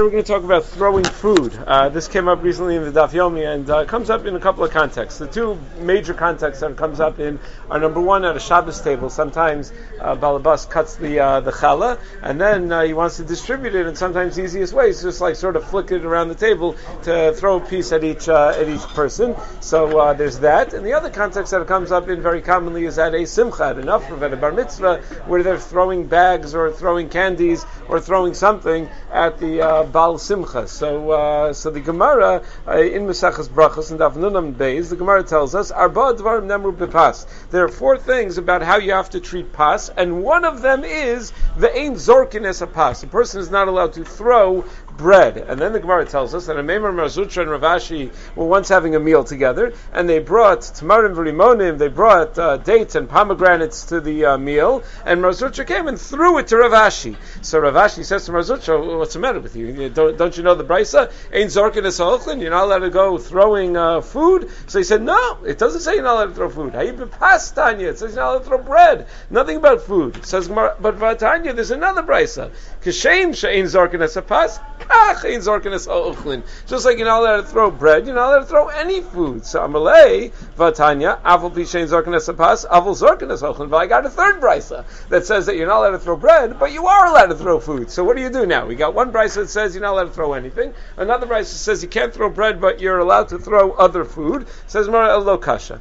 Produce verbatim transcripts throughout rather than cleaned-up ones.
we're going to talk about throwing food. Uh, this came up recently in the Daf Yomi, and uh, comes up in a couple of contexts. The two major contexts that it comes up in are, number one, at a Shabbos table. Sometimes uh, Balabas cuts the uh, the challah, and then uh, he wants to distribute it, and sometimes the easiest way is just like sort of flick it around the table to throw a piece at each uh, at each person. So uh, there's that. And the other context that it comes up in very commonly is at a simcha, at an ufrav, at a bar mitzvah, where they're throwing bags or throwing candies or throwing something at the uh, Baal Simcha. So, uh, so the Gemara uh, in Mesachas Brachos and Daf Nunam Beis, the Gemara tells us, Arba Dvarim Nemru B'Pas. There are four things about how you have to treat pas, and one of them is the Ein Zorkin Es a Pas. A person is not allowed to throw bread. And then the Gemara tells us that Amemar Marzutra and Rav Ashi were once having a meal together, and they brought tamarim v'rimonim, they brought uh, dates and pomegranates to the uh, meal, and Marzutra came and threw it to Rav Ashi. So Rav Ashi says to Marzutra, what's the matter with you? Don't, don't you know the Brisa? Ein zorkin es ha'ochlin, you're not allowed to go throwing uh, food? So he said, no, it doesn't say you're not allowed to throw food. Hayib b'pastanya, it says you're not allowed to throw bread. Nothing about food. It says, but v'atanya, there's another Brisa. Kishem she'ein zorkin es ha'pas, just like you're not allowed to throw bread, you're not allowed to throw any food. So Amalei, Vatanya, Aval Pishain Zorkanes Apas, Aval Zorkanes Ochlin. But I got a third brisa that says that you're not allowed to throw bread, but you are allowed to throw food. So what do you do now? We got one brisa that says you're not allowed to throw anything. Another brisa says you can't throw bread, but you're allowed to throw other food. It says Mara Elo Kasha.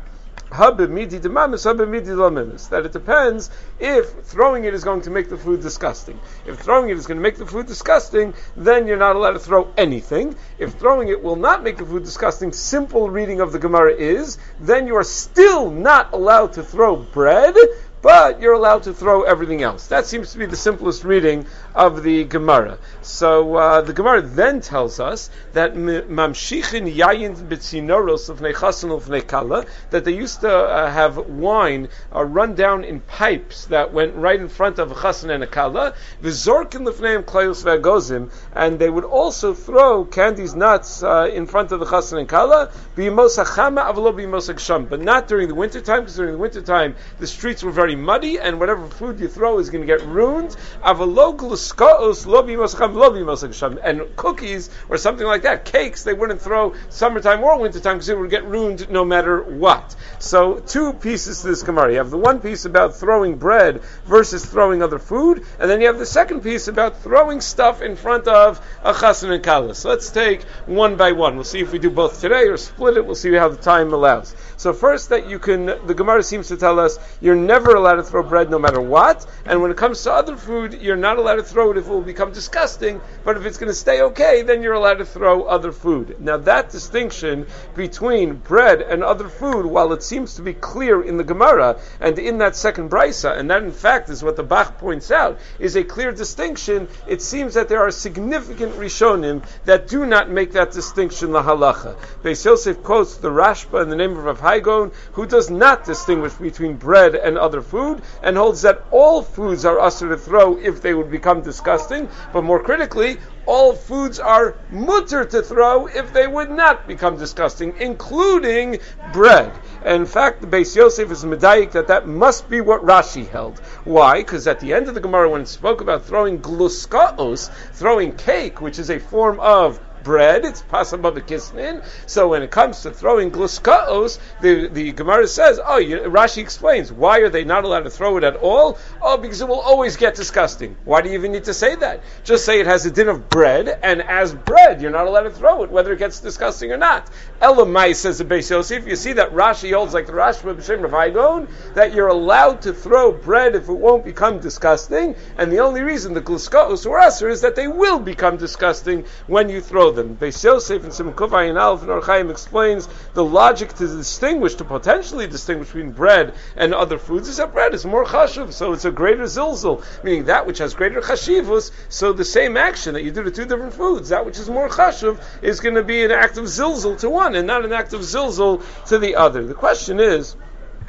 That it depends if throwing it is going to make the food disgusting. If throwing it is going to make the food disgusting, then you're not allowed to throw anything. If throwing it will not make the food disgusting, simple reading of the Gemara is, then you are still not allowed to throw bread, but you're allowed to throw everything else. That seems to be the simplest reading of the Gemara. So uh, the Gemara then tells us that mamshichin yayin b'tzinoros of nechasan of nekala, that they used to uh, have wine uh, run down in pipes that went right in front of a chasan and a kala, v'zorkin lefneim klayos v'agozim, and they would also throw candies, nuts uh, in front of the chasan and kala, b'yimos hachama avlo b'yimos hagsham, but not during the winter time, because during the winter time the streets were very muddy, and whatever food you throw is going to get ruined. And cookies or something like that, cakes, they wouldn't throw summertime or wintertime because it would get ruined no matter what. So two pieces to this Gemara. You have the one piece about throwing bread versus throwing other food, and then you have the second piece about throwing stuff in front of a chasen and kala. So let's take one by one. We'll see if we do both today or split it. We'll see how the time allows. So first, that you can, the Gemara seems to tell us you're never allowed to throw bread no matter what, and when it comes to other food, you're not allowed to throw it if it will become disgusting, but if it's going to stay okay, then you're allowed to throw other food. Now that distinction between bread and other food, while it seems to be clear in the Gemara and in that second brisa, and that in fact is what the Bach points out, is a clear distinction, it seems that there are significant Rishonim that do not make that distinction lahalacha. Beis Yosef quotes the Rashba in the name of Rav Haigon, who does not distinguish between bread and other food, and holds that all foods are usher to throw if they would become disgusting, but more critically, all foods are mutter to throw if they would not become disgusting, including bread. And in fact, the Beis Yosef is medayik that that must be what Rashi held. Why? Because at the end of the Gemara, when it spoke about throwing gluskaos, throwing cake, which is a form of bread, it's pasabah b'kisnin. So when it comes to throwing gluskaos, the, the Gemara says, oh, you, Rashi explains, why are they not allowed to throw it at all? Oh, because it will always get disgusting. Why do you even need to say that? Just say it has a din of bread, and as bread, you're not allowed to throw it, whether it gets disgusting or not. Elamai, says the Beis Yosef, you see that Rashi holds like the Rashba b'Shem Rav Haigon, that you're allowed to throw bread if it won't become disgusting, and the only reason the gluskaos were usher is that they will become disgusting when you throw them. Beis Yosef and Simon Kuvay and Aleph and Or Chaim explains the logic to distinguish, to potentially distinguish between bread and other foods is that bread is more chashuv, so it's a greater zilzul, meaning that which has greater chashivus, so the same action that you do to two different foods, that which is more chashuv is going to be an act of zilzul to one and not an act of zilzul to the other. The question is,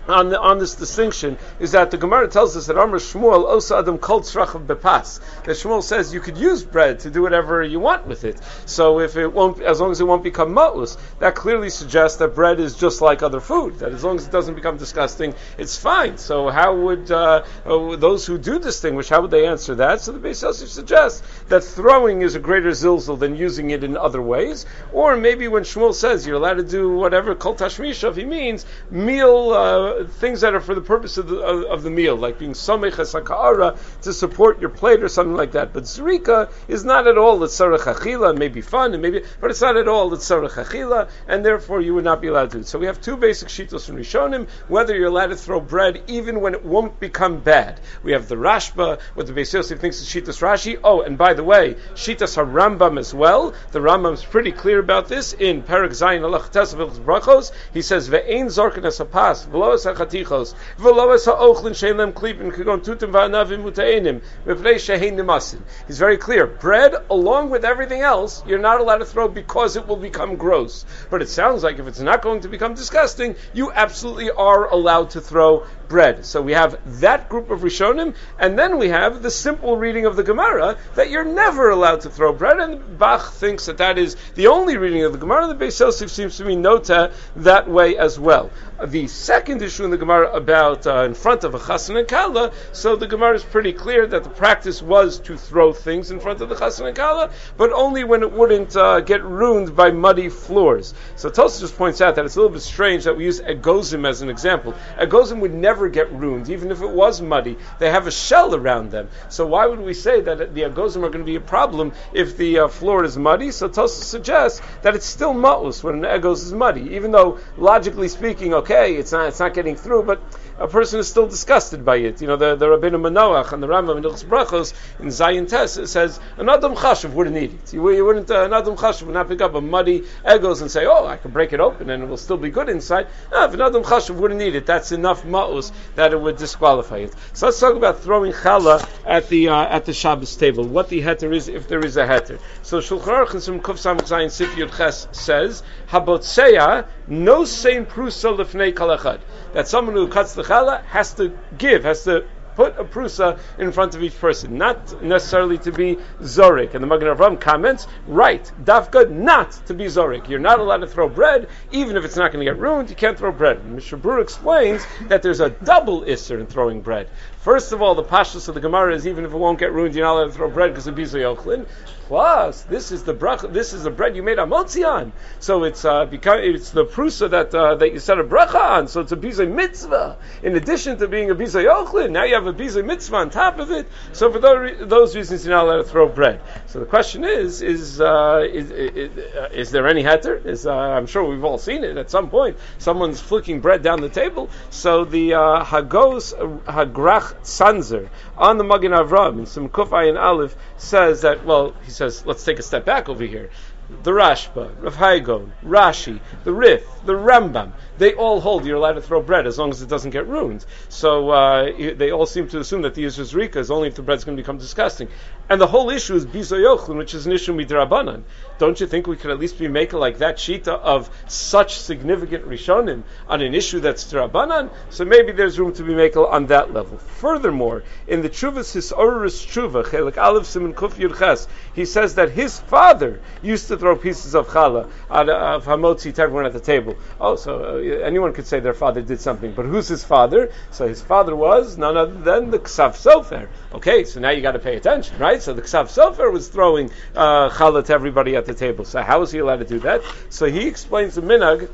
On, the, on this distinction is that the Gemara tells us that Amar Shmuel Osa Adam Kol Tzrachav Bepas. That Shmuel says you could use bread to do whatever you want with it. So if it won't, as long as it won't become ma'us, that clearly suggests that bread is just like other food. That as long as it doesn't become disgusting, it's fine. So how would uh, those who do distinguish? How would they answer that? So the Beis Yosef suggests that throwing is a greater zilzal than using it in other ways. Or maybe when Shmuel says you're allowed to do whatever Kol Tashmishav, he means meal. Uh, things that are for the purpose of the, of, of the meal, like being somech hasakara to support your plate or something like that. But zrika is not at all the tzarech achila. It may be fun, and maybe, but it's not at all the tzarech achila, and therefore you would not be allowed to do it. So we have two basic shitos from Rishonim, whether you're allowed to throw bread even when it won't become bad. We have the Rashba, what the Beis Yosef thinks is shitos Rashi. Oh, and by the way, shitos HaRambam as well. The Rambam is pretty clear about this in Perek Zayin Alach Tes Brachos. He says ve'ein zorken as a pas v'lo hachatichos, v'lo es ha'ochlin she'lem klipin kagon tutim va'anavim muta'enim v'pnei shehein nemasin. He's very clear. Bread, along with everything else, you're not allowed to throw because it will become gross. But it sounds like if it's not going to become disgusting, you absolutely are allowed to throw bread. So we have that group of Rishonim, and then we have the simple reading of the Gemara that you're never allowed to throw bread, and Bach thinks that that is the only reading of the Gemara. The Beis Yosef seems to be nota that way as well. The second issue in the Gemara about uh, in front of a chassan and kala, so the Gemara is pretty clear that the practice was to throw things in front of the chassan and kala, but only when it wouldn't uh, get ruined by muddy floors. So Tosfos just points out that it's a little bit strange that we use egozim as an example. Egozim would never get ruined, even if it was muddy. They have a shell around them. So why would we say that the egozim are going to be a problem if the uh, floor is muddy? So Tosfos suggests that it's still ma'us when an egos is muddy, even though logically speaking, okay, it's not it's not getting through, but a person is still disgusted by it. You know, the, the Rabbeinu Manoach and the Rambam in Hilchos Brachos in Zayin Tes, it says an Adam Chashuv wouldn't eat it. You, you wouldn't, uh, an Adam Chashuv would not pick up a muddy egos and say, oh, I can break it open and it will still be good inside. No, if an Adam Chashuv wouldn't eat it, that's enough ma'us that it would disqualify it. So let's talk about throwing challah at the uh, at the Shabbos table. What the heter is, if there is a heter. So Shulchan Aruch in some Kuf Samach Zayin Sif Yud Ches says Habotseya no sein prusa lefnei kol echad. That someone who cuts the challah has to give, has to put a prusa in front of each person, not necessarily to be zorik. And the Magen Avraham comments, right, dafka, not to be zorik. You're not allowed to throw bread, even if it's not going to get ruined, you can't throw bread. And Mishnah Berurah explains that there's a double isser in throwing bread. First of all, the pashtus of the Gemara is even if it won't get ruined, you're not allowed to throw bread because of bizay ochlin. Plus, this is the bracha, this is the bread you made a motzi on. So it's uh, because it's the prusa that uh, that you set a bracha on. So it's a bizay mitzvah. In addition to being a bizay ochlin, now you have a bizay mitzvah on top of it. So for those, those reasons, you're not allowed to throw bread. So the question is: is uh, is, is, uh, is there any heter? Is uh, I'm sure we've all seen it at some point. Someone's flicking bread down the table. So the uh, Hagos Hagrach Sanzer on the Magen Avraham in some Kuf Ayin Aleph says that, well, he says, let's take a step back over here. The Rashba, Rav Haigon, Rashi, the Rif, the Rambam, they all hold you're allowed to throw bread as long as it doesn't get ruined. So uh, they all seem to assume that the Yisrael Zrika is only if the bread's going to become disgusting. And the whole issue is Bizay Ochlin, which is an issue midrabanan. Don't you think we could at least be making like that shita of such significant Rishonim on an issue that's drabanan? So maybe there's room to be making on that level. Furthermore, in the Chuvas His Orus Chuva, Chelik Aleph Siman Kuf Yud Ches, he says that his father used to throw pieces of challah, of hamotzi to everyone at the table. Oh, so uh, anyone could say their father did something, but who's his father? So his father was none other than the Ksav Sofer. Okay, so now you got to pay attention, right? So the Ksav Sofer was throwing uh, challah to everybody at the table. So how is he allowed to do that? So he explains the minhag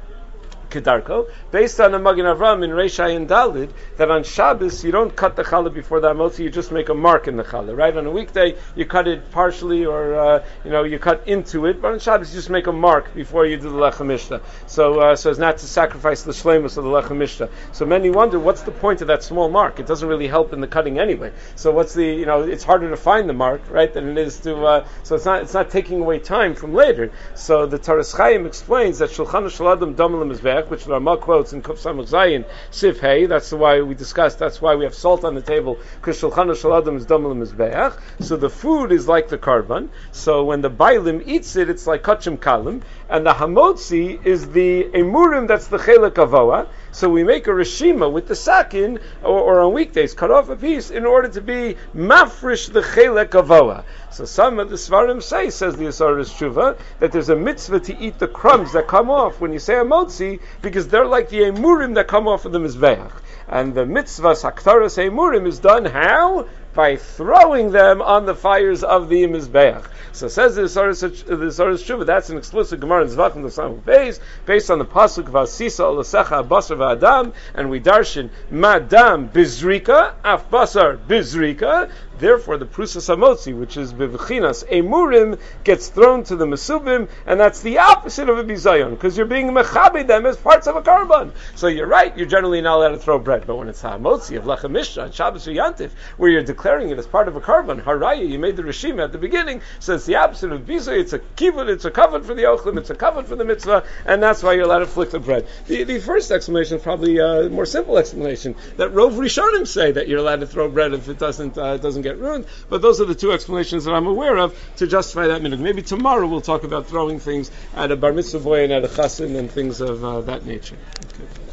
Kedarko, based on the Magen Avraham in Reish Ayin Dalid, that on Shabbos you don't cut the challah before the hamotzi, you just make a mark in the challah, right? On a weekday you cut it partially, or uh, you know you cut into it, but on Shabbos you just make a mark before you do the lechem mishta. So, uh, so as not to sacrifice the shleimus of the lechem mishta. So many wonder what's the point of that small mark? It doesn't really help in the cutting anyway. So what's the you know it's harder to find the mark, right, than it is to. Uh, so it's not it's not taking away time from later. So the Toras Chaim explains that Shulchan Shel Adam Dam L'Mizbeach, which the Rama quotes in Kuf Samach Zayin Sif Hey. That's why we discussed. That's why we have salt on the table, because Shulchan Shel Adam is Dam L'Mizbeach. So the food is like the karban. So when the bailim eats it, it's like kachim kalim, and the hamotzi is the emurim. That's the chelik avoa. So we make a reshima with the sakin, or, or on weekdays, cut off a piece in order to be mafresh the chelek avoa. So some of the Svarim say, says the Asaris Tshuva, that there's a mitzvah to eat the crumbs that come off when you say a motzi, because they're like the emurim that come off of the mizbeach. And the mitzvah saktaras emurim is done how? By throwing them on the fires of the mizbeach. So says the Asaris Tshuva, that's an explicit Gemara in Zvachim the Samach Beis, based on the pasuk Vasisa alasecha basar v'adam, and we darshan madam bizrika, af basar bizrika. Therefore, the prusas hamotzi, which is bivchinas emurim, gets thrown to the mesubim, and that's the opposite of a bizayon, because you're being mechabed them as parts of a karban. So you're right, you're generally not allowed to throw bread, but when it's hamotzi of lechem mishra and Shabbos or Yantif, where you're declaring it as part of a karban, haraya, you made the reshima at the beginning, so it's the opposite of bizayon. It's a kivud, it's a kavod for the ochlim, it's a kavod for the mitzvah, and that's why you're allowed to flick the bread. The, the first explanation is probably a more simple explanation, that Rov Rishonim say that you're allowed to throw bread if it doesn't uh, doesn't get ruined, but those are the two explanations that I'm aware of to justify that minute. Maybe tomorrow we'll talk about throwing things at a bar mitzvah boy and at a chassan and things of uh, that nature. Okay.